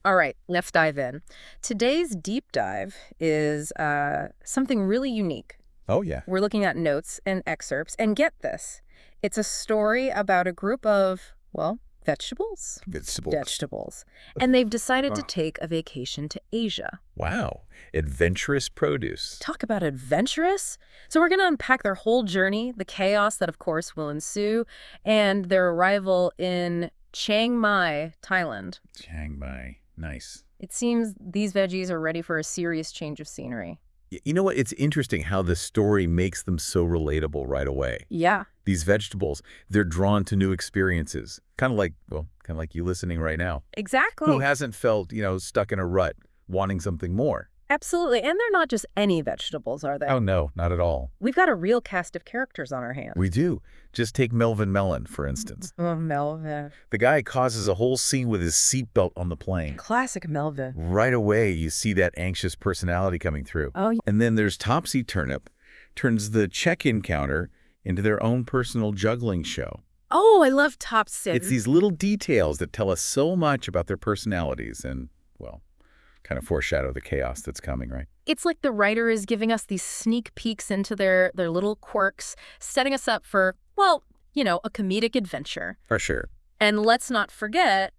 All right, let's dive in. Today's deep dive is something really unique. Oh, yeah. We're looking at notes and excerpts, and get this. It's a story about a group of, well, vegetables? Vegetables. Vegetables. And they've decided to Oh. take a vacation to Asia. Wow. Adventurous produce. Talk about adventurous. So we're going to unpack their whole journey, the chaos that, of course, will ensue, and their arrival in Chiang Mai, Thailand. Chiang Mai. Nice. It seems these veggies are ready for a serious change of scenery. You know what? It's interesting how the story makes them so relatable right away. Yeah, These vegetables, they're drawn to new experiences. Kind of like, well, kind of like you listening right now. exactly. Who hasn't felt, stuck in a rut, wanting something more? Absolutely. And they're not just any vegetables, are they? Oh, no, not at all. We've got a real cast of characters on our hands. We do. Just take Melvin Mellon, for instance. Oh, Melvin. The guy causes a whole scene with his seatbelt on the plane. Classic Melvin. Right away, you see that anxious personality coming through. Oh, And then there's Topsy Turnip, turns the check-in counter into their own personal juggling show. I love Topsin. It's these little details that tell us so much about their personalities and, well, kind of foreshadow the chaos that's coming, right? It's like the writer is giving us these sneak peeks into their little quirks, setting us up for, well, a comedic adventure. For sure. And let's not forget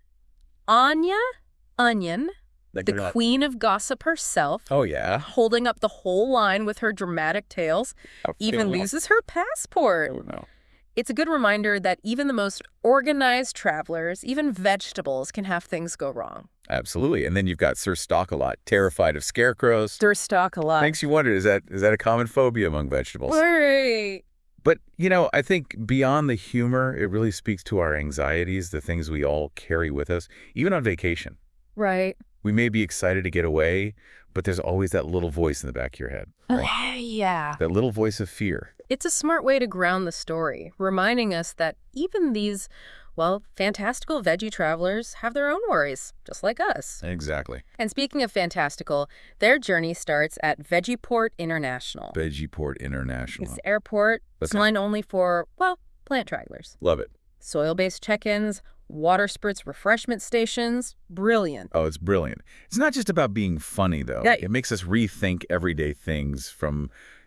Anya Onion, Like the queen of gossip herself, Oh, yeah. holding up the whole line with her dramatic tales, even loses her passport. Oh, no. It's a good reminder that even the most organized travelers, even vegetables, can have things go wrong. Absolutely. And then you've got Sir Stock-a-Lot, terrified of scarecrows. Stir stock a lot. Makes you wonder, is that a common phobia among vegetables? Right. But, I think beyond the humor, it really speaks to our anxieties, the things we all carry with us, even on vacation. Right. We may be excited to get away, but there's always that little voice in the back of your head. Right? Yeah. That little voice of fear. It's a smart way to ground the story, reminding us that even these, well, fantastical veggie travelers have their own worries, just like us. Exactly. And speaking of fantastical, their journey starts at Veggieport International. Veggieport International. It's the airport, That's designed only for, well, plant travelers. Love it. Soil-based check-ins, water spurts, refreshment stations. Brilliant. Oh, it's brilliant. It's not just about being funny, though. Yeah. It makes us rethink everyday things from,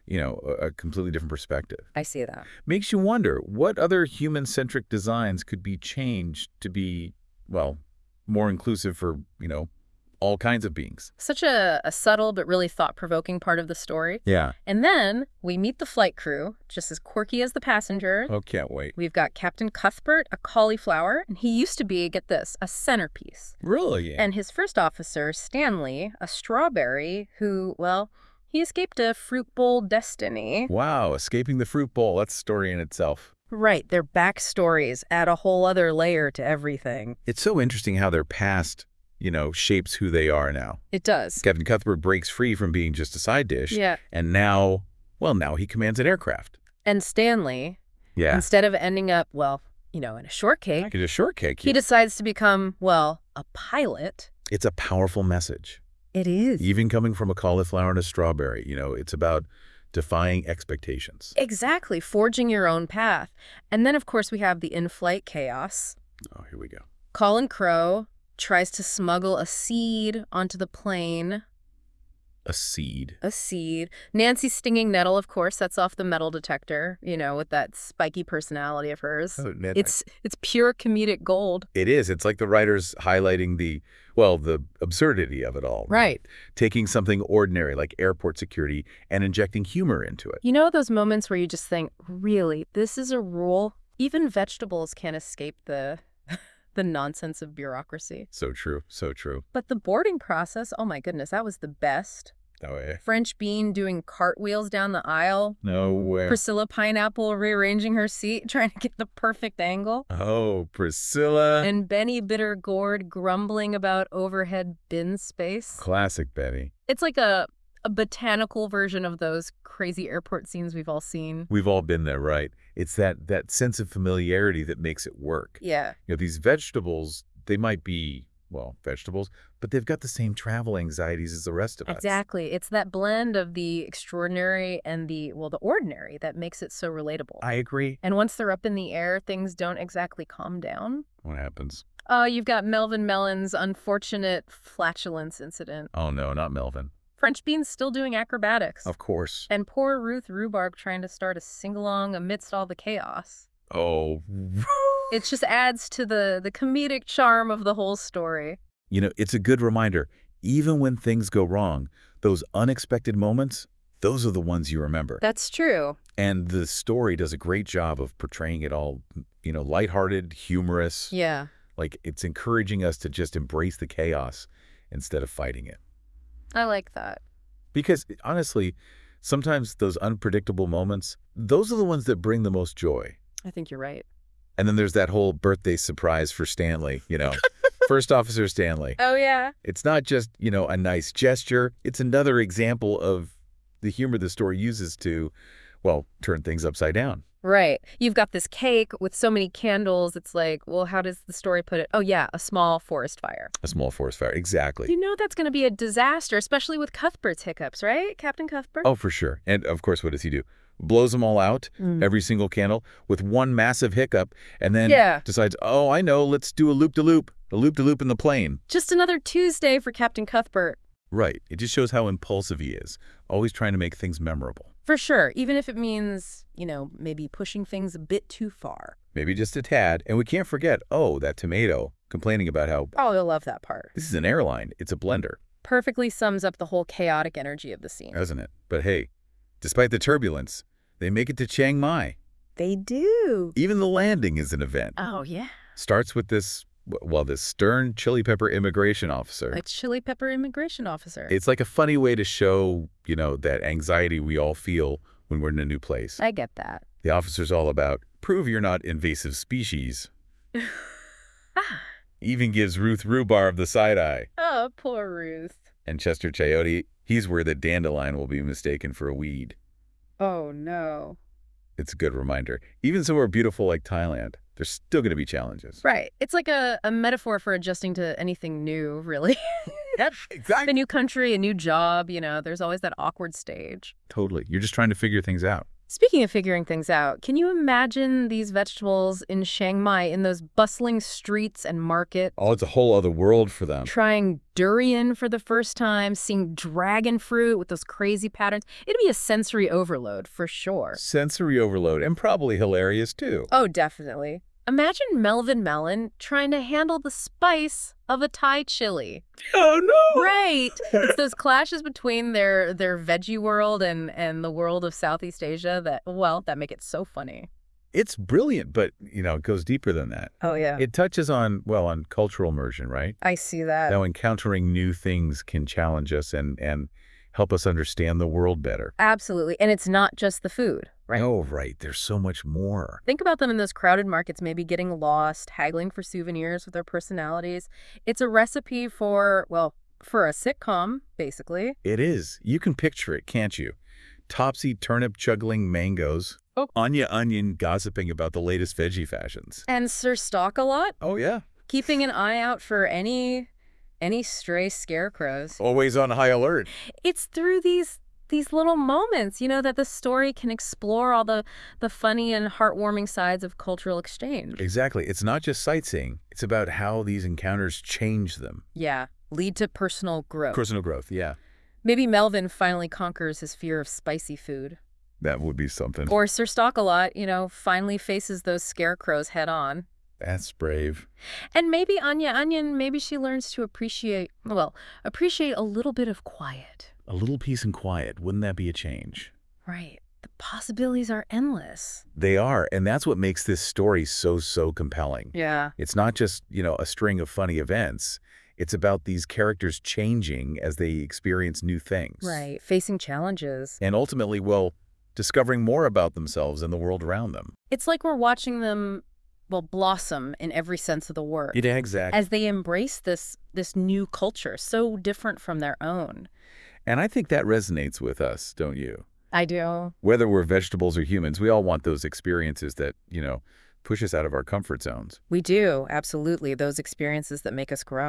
a completely different perspective. I see that. Makes you wonder what other human-centric designs could be changed to be, well, more inclusive for, all kinds of beings. Such a subtle but really thought-provoking part of the story. Yeah. And then we meet the flight crew, just as quirky as the passenger. Oh, can't wait. We've got Captain Cuthbert, a cauliflower, and he used to be, get this, a centerpiece. Really? And his first officer, Stanley, a strawberry who, well, he escaped a fruit bowl destiny. Wow, escaping the fruit bowl. That's a story in itself. Right, their backstories add a whole other layer to everything. It's so interesting how their past, shapes who they are now. It does. Captain Cuthbert breaks free from being just a side dish. Yeah. And now he commands an aircraft. And Stanley, Yeah. instead of ending up, well, in a shortcake, Like a shortcake. he decides to become, well, a pilot. It's a powerful message. It is. Even coming from a cauliflower and a strawberry, it's about defying expectations. Exactly, forging your own path. And then, of course, we have the in-flight chaos. Oh, here we go. Colin Crow tries to smuggle a seed onto the plane. A seed. A seed. Nancy Stinging Nettle, of course, sets off the metal detector, with that spiky personality of hers. Oh, It's pure comedic gold. It is. It's like the writers highlighting the absurdity of it all. Right. Taking something ordinary like airport security and injecting humor into it. Those moments where you just think, really, this is a rule? Even vegetables can't escape the nonsense of bureaucracy. So true. So true. But the boarding process, oh my goodness, that was the best. Oh, yeah. French Bean doing cartwheels down the aisle. No way. Priscilla Pineapple rearranging her seat, trying to get the perfect angle. Oh, Priscilla. And Benny Bitter Gourd grumbling about overhead bin space. Classic Betty. It's like a botanical version of those crazy airport scenes we've all seen. We've all been there, right? It's that sense of familiarity that makes it work. Yeah. These vegetables, they might be well, vegetables, but they've got the same travel anxieties as the rest of us. Exactly. It's that blend of the extraordinary and the ordinary that makes it so relatable. I agree. And once they're up in the air, things don't exactly calm down. What happens? You've got Melvin Mellon's unfortunate flatulence incident. Oh, no, not Melvin. French Bean's still doing acrobatics. Of course. And poor Ruth Rhubarb trying to start a sing-along amidst all the chaos. Oh. It just adds to the comedic charm of the whole story. You know, it's a good reminder. Even when things go wrong, those unexpected moments, those are the ones you remember. That's true. And the story does a great job of portraying it all, lighthearted, humorous. Yeah. Like, it's encouraging us to just embrace the chaos instead of fighting it. I like that. Because, honestly, sometimes those unpredictable moments, those are the ones that bring the most joy. I think you're right. And then there's that whole birthday surprise for Stanley, First Officer Stanley. Oh, yeah. It's not just, a nice gesture. It's another example of the humor the story uses to, well, turn things upside down. Right. You've got this cake with so many candles. It's like, well, how does the story put it? Oh, yeah, a small forest fire. A small forest fire, exactly. You know that's going to be a disaster, especially with Cuthbert's hiccups, right, Captain Cuthbert? Oh, for sure. And, of course, what does he do? Blows them all out, every single candle, with one massive hiccup, and then decides, oh, I know, let's do a loop-de-loop in the plane. Just another Tuesday for Captain Cuthbert. Right. It just shows how impulsive he is, always trying to make things memorable. For sure, even if it means, maybe pushing things a bit too far. Maybe just a tad. And we can't forget, that tomato, complaining about how, Oh, you'll love that part. this is an airline, it's a blender. Perfectly sums up the whole chaotic energy of the scene. Doesn't it? But hey, despite the turbulence, they make it to Chiang Mai. They do. Even the landing is an event. Oh, yeah. Starts with this stern chili pepper immigration officer. A chili pepper immigration officer. It's like a funny way to show, that anxiety we all feel when we're in a new place. I get that. The officer's all about, prove you're not invasive species. Even gives Ruth Rhubarb the side eye. Oh, poor Ruth. And Chester Coyote, he's where the dandelion will be mistaken for a weed. Oh, no. It's a good reminder. Even somewhere beautiful like Thailand, there's still going to be challenges. Right. It's like a metaphor for adjusting to anything new, really. Yep, exactly. A new country, a new job, there's always that awkward stage. Totally. You're just trying to figure things out. Speaking of figuring things out, can you imagine these vegetables in Chiang Mai in those bustling streets and market? Oh, it's a whole other world for them. Trying durian for the first time, seeing dragon fruit with those crazy patterns. It'd be a sensory overload for sure. Sensory overload, and probably hilarious too. Oh, definitely. Imagine Melvin Mellon trying to handle the spice of a Thai chili. Oh, no! Right. It's those clashes between their veggie world and the world of Southeast Asia that make it so funny. It's brilliant, but, it goes deeper than that. Oh, yeah. It touches on cultural immersion, right? I see that. How encountering new things can challenge us and help us understand the world better. Absolutely. And it's not just the food, right? Oh, right. There's so much more. Think about them in those crowded markets, maybe getting lost, haggling for souvenirs with their personalities. It's a recipe for a sitcom, basically. It is. You can picture it, can't you? Topsy turnip juggling mangoes. Oh. Anya Onion gossiping about the latest veggie fashions. And Sir Stock-a-Lot, Oh, yeah. keeping an eye out for any stray scarecrows. Always on high alert. It's through these little moments, that the story can explore all the funny and heartwarming sides of cultural exchange. Exactly. It's not just sightseeing. It's about how these encounters change them. Yeah, lead to personal growth. Personal growth, yeah. Maybe Melvin finally conquers his fear of spicy food. That would be something. Or Sir Stock-a-Lot, finally faces those scarecrows head on. That's brave. And maybe Anya Onion, maybe she learns to appreciate a little bit of quiet. A little peace and quiet. Wouldn't that be a change? Right. The possibilities are endless. They are, and that's what makes this story so compelling. Yeah. It's not just, a string of funny events. It's about these characters changing as they experience new things. Right. Facing challenges. And ultimately, discovering more about themselves and the world around them. It's like we're watching them, blossom in every sense of the word. Yeah, exactly. As they embrace this new culture, so different from their own. And I think that resonates with us, don't you? I do. Whether we're vegetables or humans, we all want those experiences that, push us out of our comfort zones. We do, absolutely. Those experiences that make us grow.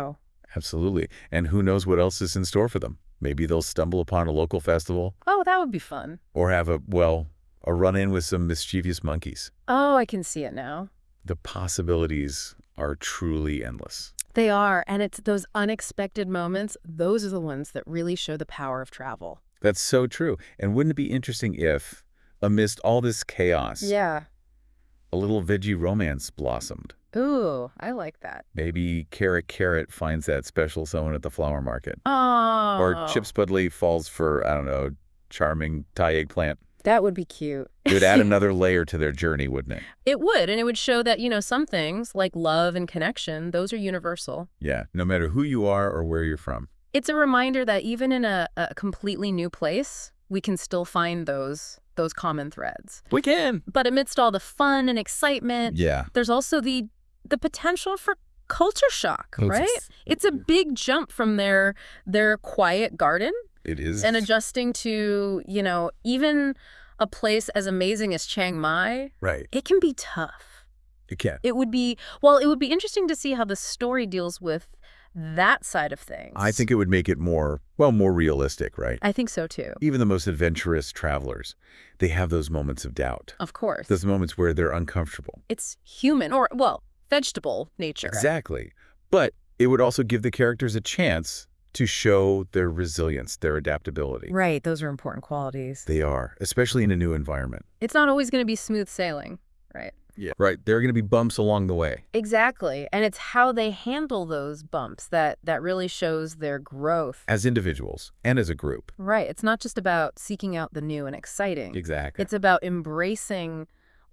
Absolutely. And who knows what else is in store for them? Maybe they'll stumble upon a local festival. Oh, that would be fun. Or have a run-in with some mischievous monkeys. Oh, I can see it now. The possibilities are truly endless. They are, and it's those unexpected moments, those are the ones that really show the power of travel. That's so true. And wouldn't it be interesting if, amidst all this chaos, yeah, a little veggie romance blossomed? Ooh, I like that. Maybe Carrot Carrot finds that special someone at the flower market. Oh. Or Chip Spudley falls for, I don't know, charming Thai eggplant. That would be cute. It would add another layer to their journey, wouldn't it? It would, and it would show that, some things, like love and connection, those are universal. Yeah, no matter who you are or where you're from. It's a reminder that even in a completely new place, we can still find those common threads. We can. But amidst all the fun and excitement, there's also the potential for culture shock, right? It's a big jump from their quiet garden. It is. And adjusting to, even a place as amazing as Chiang Mai. Right. It can be tough. It can. It would be interesting to see how the story deals with that side of things. I think it would make it more realistic, right? I think so, too. Even the most adventurous travelers, they have those moments of doubt. Of course. Those moments where they're uncomfortable. It's human, or, vegetable nature. Exactly. But it would also give the characters a chance to show their resilience, their adaptability. Right. Those are important qualities. They are, especially in a new environment. It's not always going to be smooth sailing, right? Yeah. Right. There are going to be bumps along the way. Exactly. And it's how they handle those bumps that really shows their growth. As individuals and as a group. Right. It's not just about seeking out the new and exciting. Exactly. It's about embracing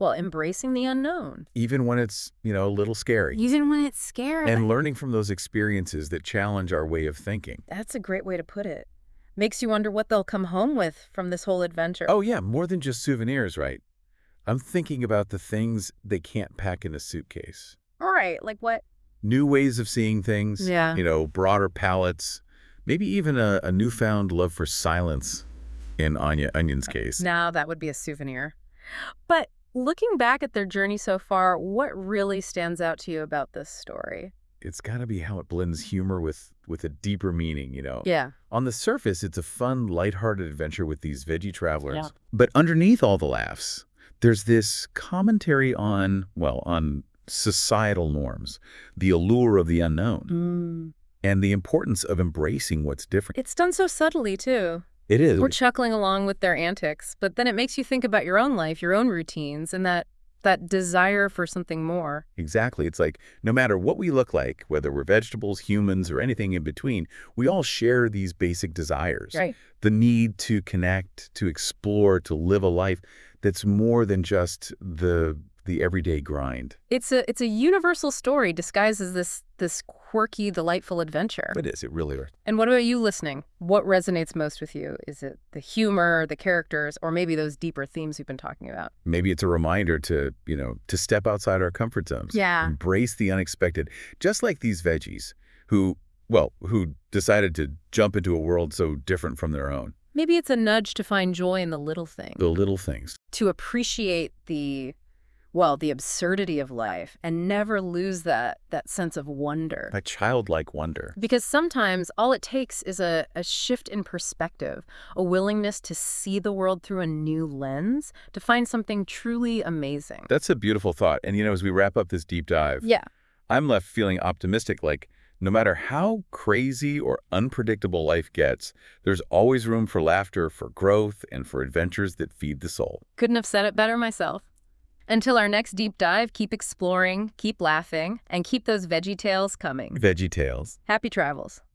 the unknown. Even when it's, a little scary. Even when it's scary. And learning from those experiences that challenge our way of thinking. That's a great way to put it. Makes you wonder what they'll come home with from this whole adventure. Oh, yeah. More than just souvenirs, right? I'm thinking about the things they can't pack in a suitcase. All right. Like what? New ways of seeing things. Yeah. Broader palettes. Maybe even a newfound love for silence in Onion's case. Now that would be a souvenir. But looking back at their journey so far, what really stands out to you about this story? It's got to be how it blends humor with a deeper meaning, Yeah. On the surface, it's a fun, lighthearted adventure with these veggie travelers. Yeah. But underneath all the laughs, there's this commentary on societal norms, the allure of the unknown, and the importance of embracing what's different. It's done so subtly, too. It is. We're chuckling along with their antics, but then it makes you think about your own life, your own routines, and that desire for something more. Exactly. It's like no matter what we look like, whether we're vegetables, humans, or anything in between, we all share these basic desires. Right. The need to connect, to explore, to live a life that's more than just the everyday grind. It's a universal story disguised as this quirky, delightful adventure. It is. It really is. And what about you listening? What resonates most with you? Is it the humor, the characters, or maybe those deeper themes we've been talking about? Maybe it's a reminder to step outside our comfort zones. Yeah. Embrace the unexpected. Just like these veggies who decided to jump into a world so different from their own. Maybe it's a nudge to find joy in the little things. The little things. To appreciate the absurdity of life and never lose that sense of wonder. A childlike wonder. Because sometimes all it takes is a shift in perspective, a willingness to see the world through a new lens, to find something truly amazing. That's a beautiful thought. And, as we wrap up this deep dive, I'm left feeling optimistic, like no matter how crazy or unpredictable life gets, there's always room for laughter, for growth, and for adventures that feed the soul. Couldn't have said it better myself. Until our next deep dive, keep exploring, keep laughing, and keep those veggie tales coming. Veggie tales. Happy travels.